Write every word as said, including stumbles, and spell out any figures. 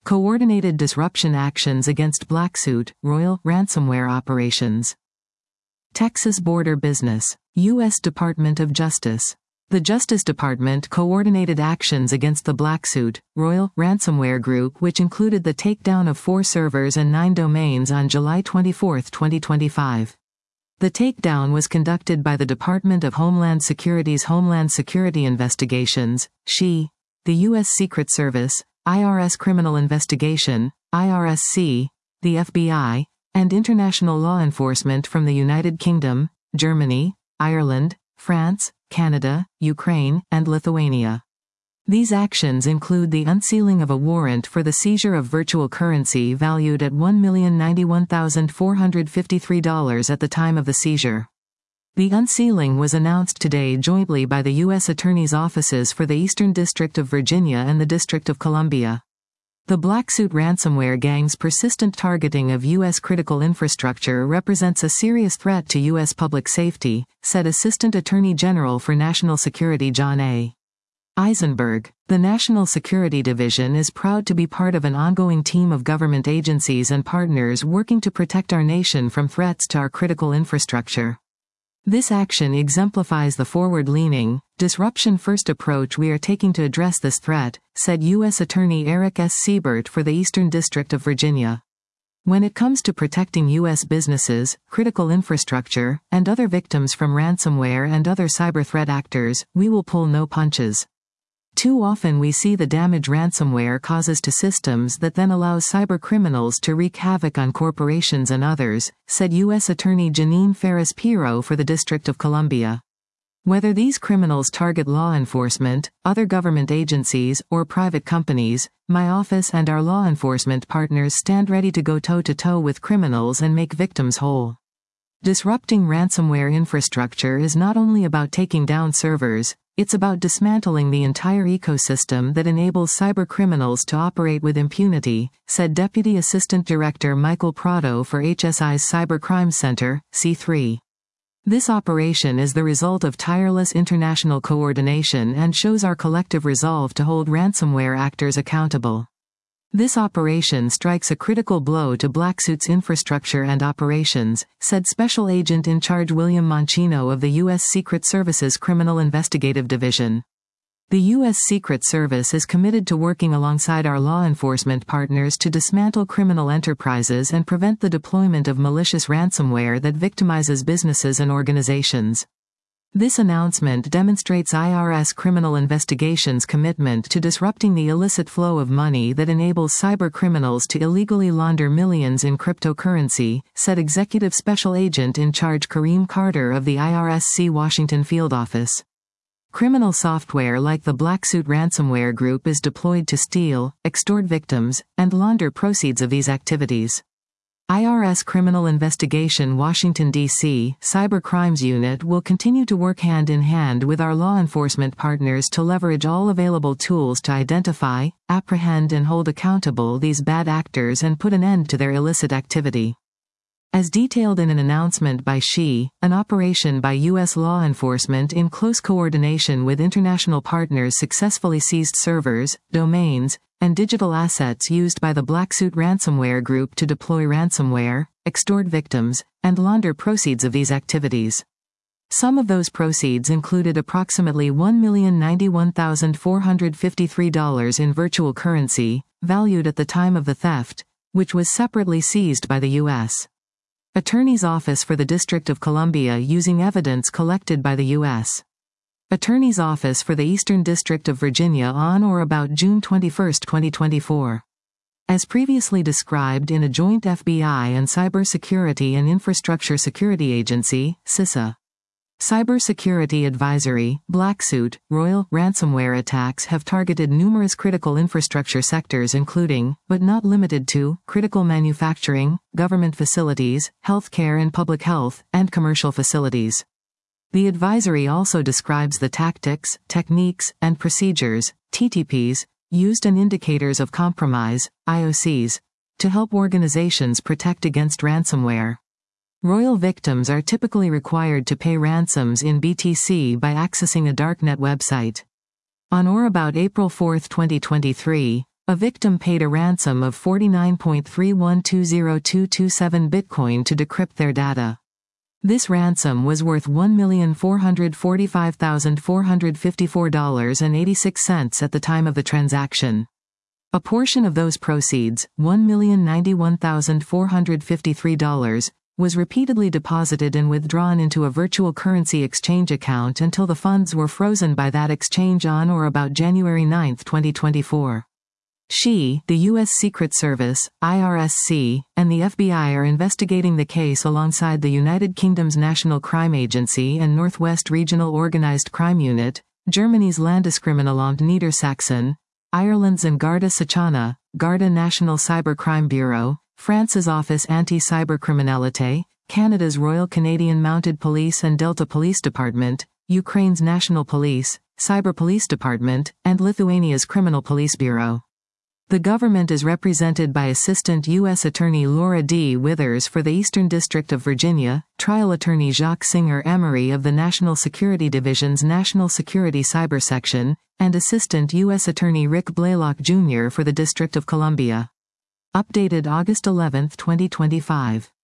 Coordinated disruption actions against Blacksuit, Royal, ransomware operations. Texas border business. U S Department of Justice. The Justice Department coordinated actions against the Blacksuit, Royal, ransomware group, which included the takedown of four servers and nine domains on July twenty-fourth, twenty twenty-five. The takedown was conducted by the Department of Homeland Security's Homeland Security Investigations, S H I, the U S Secret Service, I R S Criminal Investigation, I R S C, the F B I, and international law enforcement from the United Kingdom, Germany, Ireland, France, Canada, Ukraine, and Lithuania. These actions include the unsealing of a warrant for the seizure of virtual currency valued at one million ninety-one thousand four hundred fifty-three dollars at the time of the seizure. The unsealing was announced today jointly by the U S Attorney's offices for the Eastern District of Virginia and the District of Columbia. The Blacksuit ransomware gang's persistent targeting of U S critical infrastructure represents a serious threat to U S public safety, said Assistant Attorney General for National Security John A. Eisenberg. The National Security Division is proud to be part of an ongoing team of government agencies and partners working to protect our nation from threats to our critical infrastructure. This action exemplifies the forward-leaning, disruption-first approach we are taking to address this threat, said U S Attorney Eric S. Siebert for the Eastern District of Virginia. When it comes to protecting U S businesses, critical infrastructure, and other victims from ransomware and other cyber threat actors, we will pull no punches. Too often we see the damage ransomware causes to systems that then allows cyber criminals to wreak havoc on corporations and others, said U S Attorney Janine Ferris-Pirro for the District of Columbia. Whether these criminals target law enforcement, other government agencies, or private companies, my office and our law enforcement partners stand ready to go toe-to-toe with criminals and make victims whole. Disrupting ransomware infrastructure is not only about taking down servers, it's about dismantling the entire ecosystem that enables cyber criminals to operate with impunity, said Deputy Assistant Director Michael Prado for H S I's Cyber Crime Center, C three. This operation is the result of tireless international coordination and shows our collective resolve to hold ransomware actors accountable. This operation strikes a critical blow to Blacksuit's infrastructure and operations, said Special Agent in Charge William Monchino of the U S Secret Service's Criminal Investigative Division. The U S Secret Service is committed to working alongside our law enforcement partners to dismantle criminal enterprises and prevent the deployment of malicious ransomware that victimizes businesses and organizations. This announcement demonstrates I R S Criminal Investigation's commitment to disrupting the illicit flow of money that enables cyber criminals to illegally launder millions in cryptocurrency, said Executive Special Agent in Charge Kareem Carter of the I R S C Washington Field Office. Criminal software like the Blacksuit ransomware group is deployed to steal, extort victims, and launder proceeds of these activities. I R S Criminal Investigation Washington, D C Cyber Crimes Unit will continue to work hand in hand with our law enforcement partners to leverage all available tools to identify, apprehend and hold accountable these bad actors and put an end to their illicit activity. As detailed in an announcement by S H I, an operation by U S law enforcement in close coordination with international partners successfully seized servers, domains, and digital assets used by the Blacksuit ransomware group to deploy ransomware, extort victims, and launder proceeds of these activities. Some of those proceeds included approximately one million ninety-one thousand four hundred fifty-three dollars in virtual currency, valued at the time of the theft, which was separately seized by the U S Attorney's Office for the District of Columbia using evidence collected by the U S Attorney's Office for the Eastern District of Virginia on or about June twenty-first, twenty twenty-four. As previously described in a joint F B I and Cybersecurity and Infrastructure Security Agency, CISA. Cybersecurity Advisory, Blacksuit, Royal, ransomware attacks have targeted numerous critical infrastructure sectors including, but not limited to, critical manufacturing, government facilities, healthcare and public health, and commercial facilities. The advisory also describes the tactics, techniques, and procedures, T T Ps, used and indicators of compromise, I O Cs, to help organizations protect against ransomware. Royal victims are typically required to pay ransoms in B T C by accessing a darknet website. On or about April fourth, twenty twenty-three, A victim paid a ransom of forty-nine point three one two zero two two seven Bitcoin to decrypt their data. This ransom was worth one million four hundred forty-five thousand four hundred fifty-four dollars and eighty-six cents at the time of the transaction. A portion of those proceeds, one million ninety-one thousand four hundred fifty-three dollars, was repeatedly deposited and withdrawn into a virtual currency exchange account until the funds were frozen by that exchange on or about January ninth, twenty twenty-four. She, the U S Secret Service, I R S C, and the F B I are investigating the case alongside the United Kingdom's National Crime Agency and Northwest Regional Organised Crime Unit, Germany's Landeskriminalamt Niedersachsen, Ireland's and Garda Síochána, Garda National Cybercrime Bureau, France's Office Anti-Cybercriminalité, Canada's Royal Canadian Mounted Police and Delta Police Department, Ukraine's National Police, Cyber Police Department, and Lithuania's Criminal Police Bureau. The government is represented by Assistant U S Attorney Laura D. Withers for the Eastern District of Virginia, Trial Attorney Jacques Singer-Emery of the National Security Division's National Security Cyber Section, and Assistant U S Attorney Rick Blaylock Junior for the District of Columbia. Updated August eleventh, twenty twenty-five.